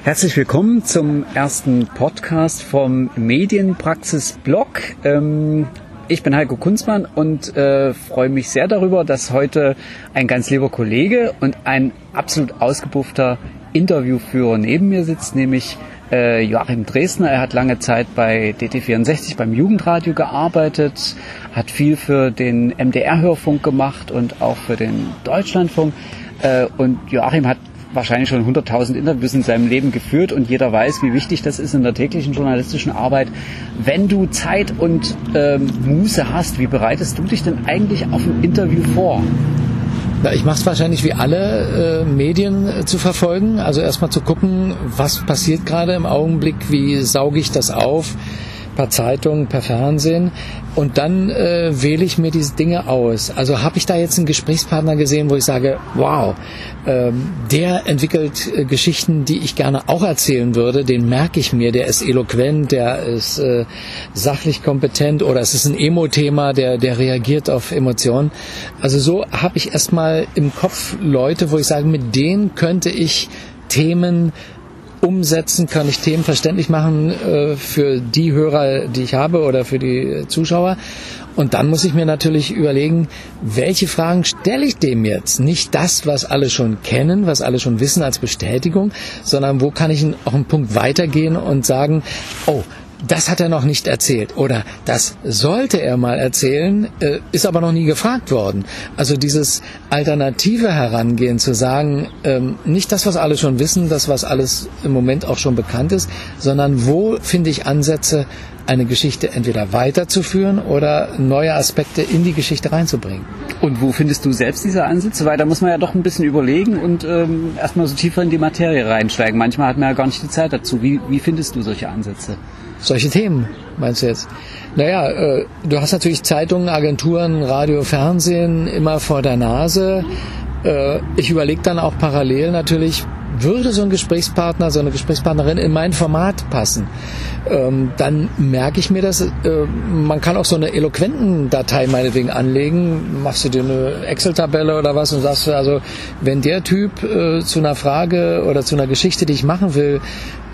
Herzlich willkommen zum ersten Podcast vom Medienpraxis-Blog. Ich bin Heiko Kunzmann und freue mich sehr darüber, dass heute ein ganz lieber Kollege und ein absolut ausgebuffter Interviewführer neben mir sitzt, nämlich Joachim Dresdner. Er hat lange Zeit bei DT64 beim Jugendradio gearbeitet, hat viel für den MDR-Hörfunk gemacht und auch für den Deutschlandfunk. Und Joachim hat wahrscheinlich schon 100.000 Interviews in seinem Leben geführt und jeder weiß, wie wichtig das ist in der täglichen journalistischen Arbeit. Wenn du Zeit und Muße hast, wie bereitest du dich denn eigentlich auf ein Interview vor? Ich mache es wahrscheinlich wie alle Medien zu verfolgen, also erstmal zu gucken, was passiert gerade im Augenblick, wie sauge ich das auf, per Zeitung, per Fernsehen, und dann wähle ich mir diese Dinge aus. Also habe ich da jetzt einen Gesprächspartner gesehen, wo ich sage, wow, der entwickelt Geschichten, die ich gerne auch erzählen würde, den merke ich mir, der ist eloquent, der ist sachlich kompetent, oder es ist ein Emo-Thema, der reagiert auf Emotionen. Also so habe ich erstmal im Kopf Leute, wo ich sage, mit denen könnte ich Themen umsetzen, kann ich Themen verständlich machen für die Hörer, die ich habe, oder für die Zuschauer. Und dann muss ich mir natürlich überlegen, welche Fragen stelle ich dem jetzt? Nicht das, was alle schon kennen, was alle schon wissen als Bestätigung, sondern wo kann ich auch einen Punkt weitergehen und sagen, oh, das hat er noch nicht erzählt oder das sollte er mal erzählen, ist aber noch nie gefragt worden. Also dieses alternative Herangehen zu sagen, nicht das, was alle schon wissen, das, was alles im Moment auch schon bekannt ist, sondern wo finde ich Ansätze, eine Geschichte entweder weiterzuführen oder neue Aspekte in die Geschichte reinzubringen. Und wo findest du selbst diese Ansätze? Weil da muss man ja doch ein bisschen überlegen und erstmal so tiefer in die Materie reinsteigen. Manchmal hat man ja gar nicht die Zeit dazu. Wie findest du solche Ansätze? Solche Themen, meinst du jetzt? Naja, du hast natürlich Zeitungen, Agenturen, Radio, Fernsehen immer vor der Nase. Ich überlege dann auch parallel natürlich, würde so ein Gesprächspartner, so eine Gesprächspartnerin in mein Format passen? Dann merke ich mir das. Man kann auch so eine eloquenten Datei meinetwegen anlegen. Machst du dir eine Excel-Tabelle oder was und sagst, also wenn der Typ zu einer Frage oder zu einer Geschichte, die ich machen will,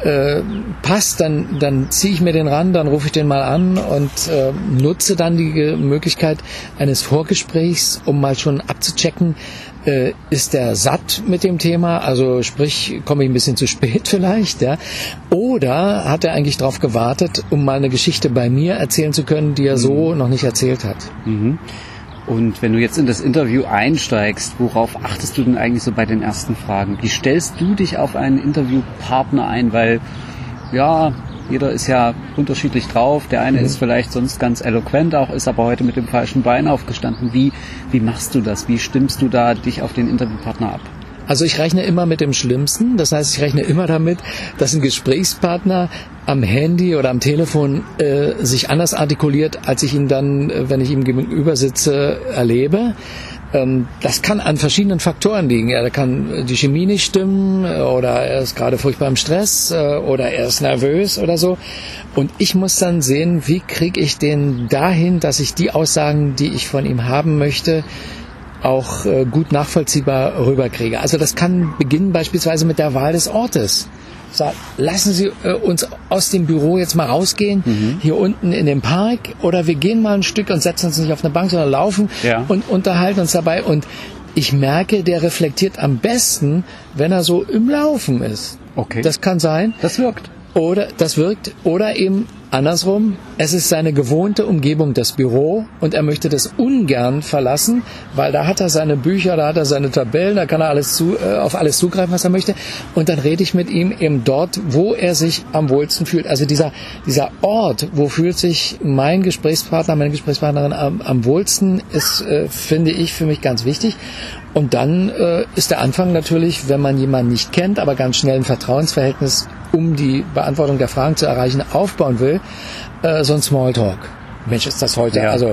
passt, dann ziehe ich mir den ran, dann rufe ich den mal an und nutze dann die Möglichkeit eines Vorgesprächs, um mal schon abzuchecken, ist der satt mit dem Thema, also sprich, komme ich ein bisschen zu spät vielleicht, ja, oder hat er eigentlich darauf gewartet, um mal eine Geschichte bei mir erzählen zu können, die er so noch nicht erzählt hat. Mhm. Und wenn du jetzt in das Interview einsteigst, worauf achtest du denn eigentlich so bei den ersten Fragen? Wie stellst du dich auf einen Interviewpartner ein? Weil, ja, jeder ist ja unterschiedlich drauf. Der eine ist vielleicht sonst ganz eloquent, auch ist aber heute mit dem falschen Bein aufgestanden. Wie machst du das? Wie stimmst du da dich auf den Interviewpartner ab? Also ich rechne immer mit dem Schlimmsten. Das heißt, ich rechne immer damit, dass ein Gesprächspartner am Handy oder am Telefon sich anders artikuliert, als ich ihn dann, wenn ich ihm gegenüber sitze, erlebe. Das kann an verschiedenen Faktoren liegen. Da kann die Chemie nicht stimmen oder er ist gerade furchtbar im Stress oder er ist nervös oder so. Und ich muss dann sehen, wie kriege ich den dahin, dass ich die Aussagen, die ich von ihm haben möchte, auch gut nachvollziehbar rüberkriege. Also das kann beginnen beispielsweise mit der Wahl des Ortes. Lassen Sie uns aus dem Büro jetzt mal rausgehen, hier unten in den Park, oder wir gehen mal ein Stück und setzen uns nicht auf eine Bank, sondern laufen und unterhalten uns dabei. Und ich merke, der reflektiert am besten, wenn er so im Laufen ist. Okay. Das kann sein. Das wirkt. Oder das wirkt, oder eben andersrum, es ist seine gewohnte Umgebung, das Büro, und er möchte das ungern verlassen, weil da hat er seine Bücher, da hat er seine Tabellen, da kann er auf alles zugreifen, was er möchte, und dann rede ich mit ihm eben dort, wo er sich am wohlsten fühlt. Also dieser Ort, wo fühlt sich mein Gesprächspartner, meine Gesprächspartnerin am wohlsten, ist, finde ich, für mich ganz wichtig. Und dann ist der Anfang natürlich, wenn man jemanden nicht kennt, aber ganz schnell ein Vertrauensverhältnis, um die Beantwortung der Fragen zu erreichen, aufbauen will, so ein Smalltalk. Mensch, ist das heute, also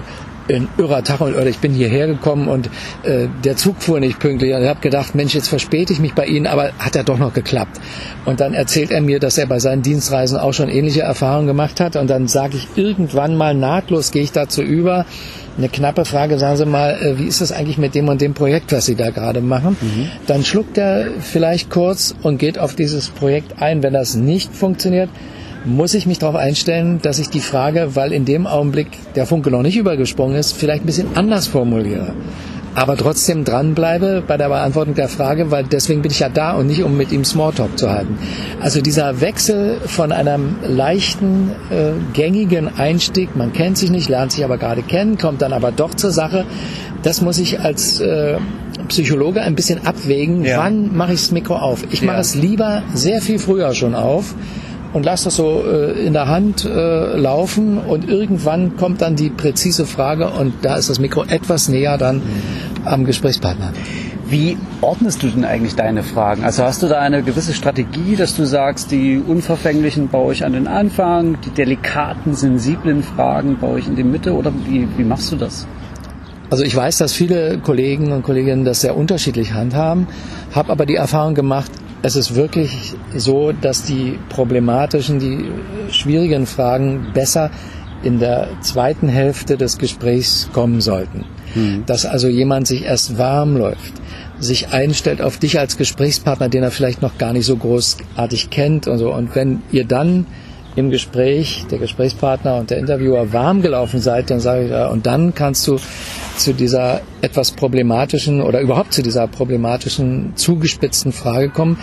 ein irrer Tag oder ich bin hierher gekommen und der Zug fuhr nicht pünktlich und ich habe gedacht, Mensch, jetzt verspäte ich mich bei Ihnen, aber hat ja doch noch geklappt. Und dann erzählt er mir, dass er bei seinen Dienstreisen auch schon ähnliche Erfahrungen gemacht hat und dann sage ich irgendwann mal nahtlos, gehe ich dazu über, eine knappe Frage, sagen Sie mal, wie ist das eigentlich mit dem und dem Projekt, was Sie da gerade machen? Dann schluckt er vielleicht kurz und geht auf dieses Projekt ein. Wenn das nicht funktioniert, muss ich mich darauf einstellen, dass ich die Frage, weil in dem Augenblick der Funke noch nicht übergesprungen ist, vielleicht ein bisschen anders formuliere. Aber trotzdem dranbleibe bei der Beantwortung der Frage, weil deswegen bin ich ja da und nicht, um mit ihm Smalltalk zu halten. Also dieser Wechsel von einem leichten, gängigen Einstieg, man kennt sich nicht, lernt sich aber gerade kennen, kommt dann aber doch zur Sache, das muss ich als Psychologe ein bisschen abwägen, wann mache ich das Mikro auf. Ich mache es lieber sehr viel früher schon auf und lasse das so in der Hand laufen und irgendwann kommt dann die präzise Frage und da ist das Mikro etwas näher dann am Gesprächspartner. Wie ordnest du denn eigentlich deine Fragen? Also hast du da eine gewisse Strategie, dass du sagst, die unverfänglichen baue ich an den Anfang, die delikaten, sensiblen Fragen baue ich in die Mitte oder wie machst du das? Also ich weiß, dass viele Kollegen und Kolleginnen das sehr unterschiedlich handhaben, habe aber die Erfahrung gemacht, es ist wirklich so, dass die problematischen, die schwierigen Fragen besser in der zweiten Hälfte des Gesprächs kommen sollten. Dass also jemand sich erst warm läuft, sich einstellt auf dich als Gesprächspartner, den er vielleicht noch gar nicht so großartig kennt und so. Und wenn ihr dann im Gespräch, der Gesprächspartner und der Interviewer warm gelaufen seid, dann sage ich, ja, und dann kannst du zu dieser etwas problematischen oder überhaupt zu dieser problematischen, zugespitzten Frage kommen,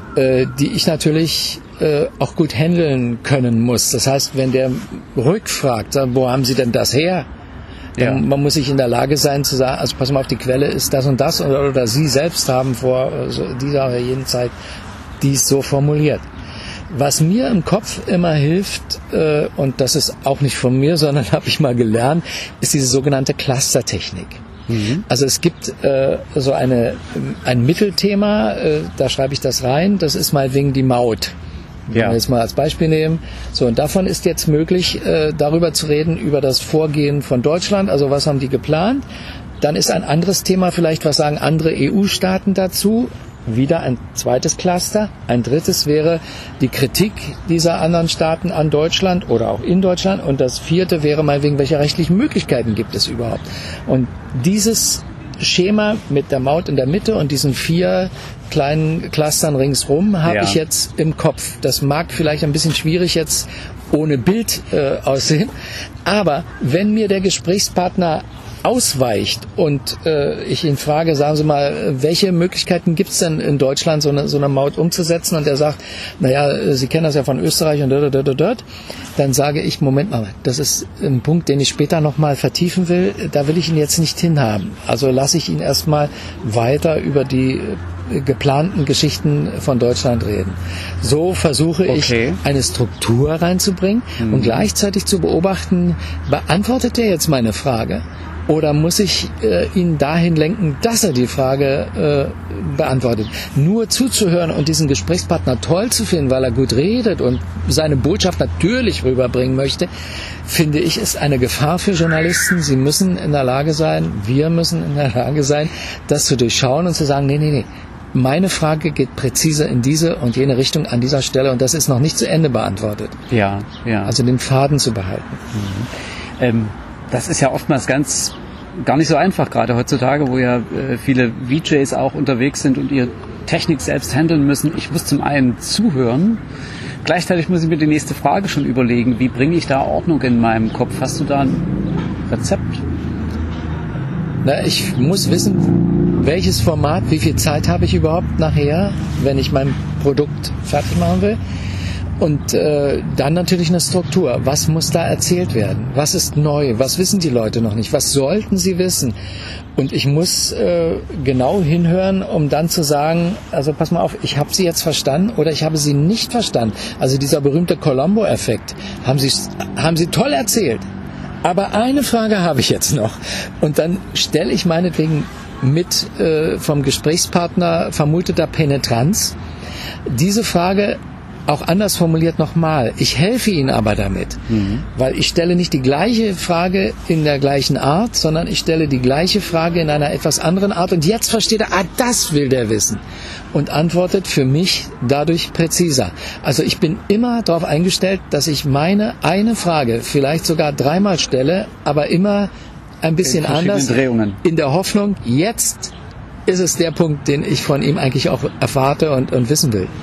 die ich natürlich auch gut handeln können muss. Das heißt, wenn der rückfragt, wo haben Sie denn das her? Dann, man muss sich in der Lage sein zu sagen, also pass mal auf, die Quelle ist das und das oder Sie selbst haben vor dieser oder jenen Zeit dies so formuliert. Was mir im Kopf immer hilft, und das ist auch nicht von mir, sondern habe ich mal gelernt, ist diese sogenannte Clustertechnik. Also es gibt so ein Mittelthema, da schreibe ich das rein, das ist meinetwegen die Maut. Wenn wir jetzt mal als Beispiel nehmen. So, und davon ist jetzt möglich, darüber zu reden, über das Vorgehen von Deutschland, also was haben die geplant. Dann ist ein anderes Thema vielleicht, was sagen andere EU-Staaten dazu. Wieder ein zweites Cluster. Ein drittes wäre die Kritik dieser anderen Staaten an Deutschland oder auch in Deutschland. Und das vierte wäre meinetwegen, welche rechtlichen Möglichkeiten gibt es überhaupt. Und dieses Schema mit der Maut in der Mitte und diesen 4 kleinen Clustern ringsrum habe ich jetzt im Kopf. Das mag vielleicht ein bisschen schwierig jetzt ohne Bild aussehen. Aber wenn mir der Gesprächspartner ausweicht und ich ihn frage, sagen Sie mal, welche Möglichkeiten gibt es denn in Deutschland, so eine Maut umzusetzen? Und er sagt, naja, Sie kennen das ja von Österreich und dort. Dann sage ich, Moment mal, das ist ein Punkt, den ich später nochmal vertiefen will. Da will ich ihn jetzt nicht hinhaben. Also lasse ich ihn erstmal weiter über die geplanten Geschichten von Deutschland reden. So versuche ich, eine Struktur reinzubringen und gleichzeitig zu beobachten, beantwortet er jetzt meine Frage? Oder muss ich ihn dahin lenken, dass er die Frage beantwortet? Nur zuzuhören und diesen Gesprächspartner toll zu finden, weil er gut redet und seine Botschaft natürlich rüberbringen möchte, finde ich, ist eine Gefahr für Journalisten. Sie müssen in der Lage sein, wir müssen in der Lage sein, das zu durchschauen und zu sagen, nee. Meine Frage geht präzise in diese und jene Richtung an dieser Stelle und das ist noch nicht zu Ende beantwortet. Ja. Also den Faden zu behalten. Das ist ja oftmals gar nicht so einfach, gerade heutzutage, wo ja viele VJs auch unterwegs sind und ihre Technik selbst handeln müssen. Ich muss zum einen zuhören, gleichzeitig muss ich mir die nächste Frage schon überlegen, wie bringe ich da Ordnung in meinem Kopf? Hast du da ein Rezept? Na, ich muss wissen, welches Format, wie viel Zeit habe ich überhaupt nachher, wenn ich mein Produkt fertig machen will. Und dann natürlich eine Struktur. Was muss da erzählt werden? Was ist neu? Was wissen die Leute noch nicht? Was sollten sie wissen? Und ich muss genau hinhören, um dann zu sagen, also pass mal auf, ich habe sie jetzt verstanden oder ich habe sie nicht verstanden. Also dieser berühmte Columbo-Effekt. Haben sie toll erzählt. Aber eine Frage habe ich jetzt noch. Und dann stelle ich meinetwegen mit vom Gesprächspartner vermuteter Penetranz diese Frage auch anders formuliert nochmal, ich helfe Ihnen aber damit, weil ich stelle nicht die gleiche Frage in der gleichen Art, sondern ich stelle die gleiche Frage in einer etwas anderen Art und jetzt versteht er, das will der wissen und antwortet für mich dadurch präziser. Also ich bin immer darauf eingestellt, dass ich meine eine Frage vielleicht sogar 3-mal stelle, aber immer ein bisschen anders, in der Hoffnung, jetzt ist es der Punkt, den ich von ihm eigentlich auch erwarte und wissen will.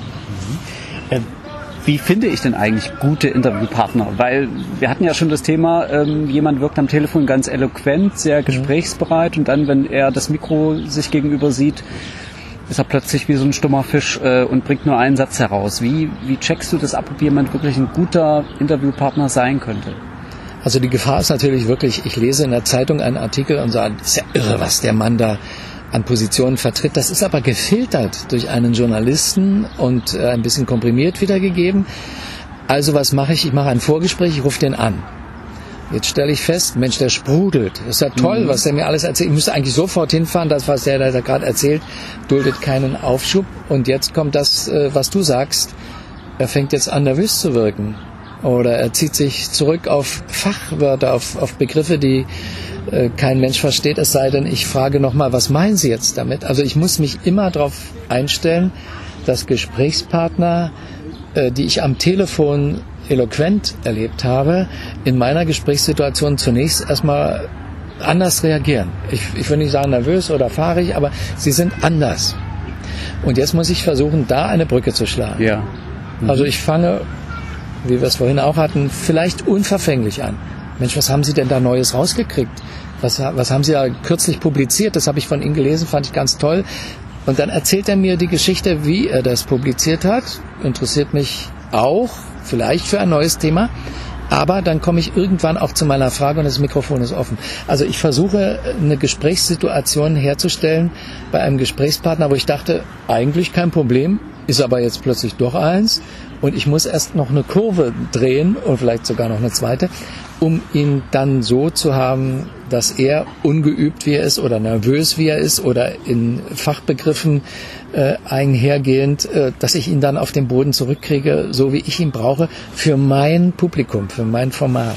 Wie finde ich denn eigentlich gute Interviewpartner? Weil wir hatten ja schon das Thema, jemand wirkt am Telefon ganz eloquent, sehr gesprächsbereit und dann, wenn er das Mikro sich gegenüber sieht, ist er plötzlich wie so ein stummer Fisch und bringt nur einen Satz heraus. Wie checkst du das ab, ob jemand wirklich ein guter Interviewpartner sein könnte? Also die Gefahr ist natürlich wirklich, ich lese in der Zeitung einen Artikel und sage, das ist ja irre, was der Mann da an Positionen vertritt. Das ist aber gefiltert durch einen Journalisten und ein bisschen komprimiert wiedergegeben. Also was mache ich? Ich mache ein Vorgespräch, ich rufe den an. Jetzt stelle ich fest, Mensch, der sprudelt. Das ist ja toll, was der mir alles erzählt. Ich müsste eigentlich sofort hinfahren, das, was der da gerade erzählt, duldet keinen Aufschub. Und jetzt kommt das, was du sagst, er fängt jetzt an, nervös zu wirken. Oder er zieht sich zurück auf Fachwörter, auf Begriffe, die kein Mensch versteht, es sei denn, ich frage nochmal, was meinen Sie jetzt damit? Also ich muss mich immer darauf einstellen, dass Gesprächspartner, die ich am Telefon eloquent erlebt habe, in meiner Gesprächssituation zunächst erstmal anders reagieren. Ich will nicht sagen nervös oder fahrig, aber sie sind anders. Und jetzt muss ich versuchen, da eine Brücke zu schlagen. Ja. Also ich fange, wie wir es vorhin auch hatten, vielleicht unverfänglich an. Mensch, was haben Sie denn da Neues rausgekriegt? Was haben Sie da kürzlich publiziert? Das habe ich von Ihnen gelesen, fand ich ganz toll. Und dann erzählt er mir die Geschichte, wie er das publiziert hat. Interessiert mich auch, vielleicht für ein neues Thema. Aber dann komme ich irgendwann auch zu meiner Frage und das Mikrofon ist offen. Also ich versuche, eine Gesprächssituation herzustellen bei einem Gesprächspartner, wo ich dachte, eigentlich kein Problem, ist aber jetzt plötzlich doch eins. Und ich muss erst noch eine Kurve drehen und vielleicht sogar noch eine zweite, um ihn dann so zu haben, dass er ungeübt wie er ist oder nervös wie er ist oder in Fachbegriffen einhergehend, dass ich ihn dann auf den Boden zurückkriege, so wie ich ihn brauche, für mein Publikum, für mein Format.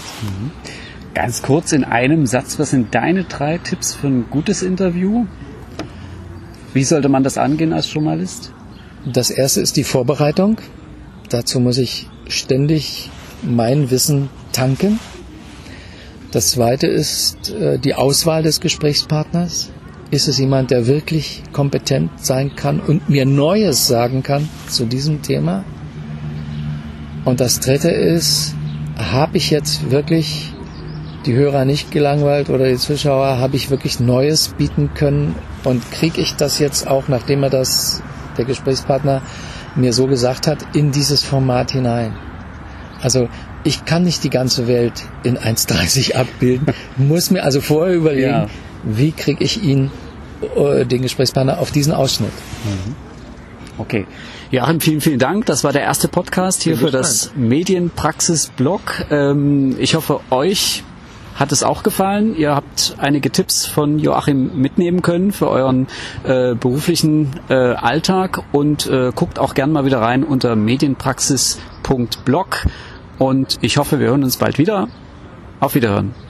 Ganz kurz in einem Satz, was sind deine 3 Tipps für ein gutes Interview? Wie sollte man das angehen als Journalist? Das erste ist die Vorbereitung. Dazu muss ich ständig mein Wissen tanken. Das zweite ist die Auswahl des Gesprächspartners. Ist es jemand, der wirklich kompetent sein kann und mir Neues sagen kann zu diesem Thema? Und das dritte ist, habe ich jetzt wirklich die Hörer nicht gelangweilt oder die Zuschauer, habe ich wirklich Neues bieten können und kriege ich das jetzt auch, nachdem der Gesprächspartner mir so gesagt hat, in dieses Format hinein. Also ich kann nicht die ganze Welt in 1,30 abbilden, muss mir also vorher überlegen, wie kriege ich ihn, den Gesprächspartner, auf diesen Ausschnitt. Okay. Joachim, vielen, vielen Dank. Das war der erste Podcast hier für das Medienpraxis-Blog. Ich hoffe, euch hat es auch gefallen. Ihr habt einige Tipps von Joachim mitnehmen können für euren beruflichen Alltag und guckt auch gern mal wieder rein unter medienpraxis.blog und ich hoffe, wir hören uns bald wieder. Auf Wiederhören.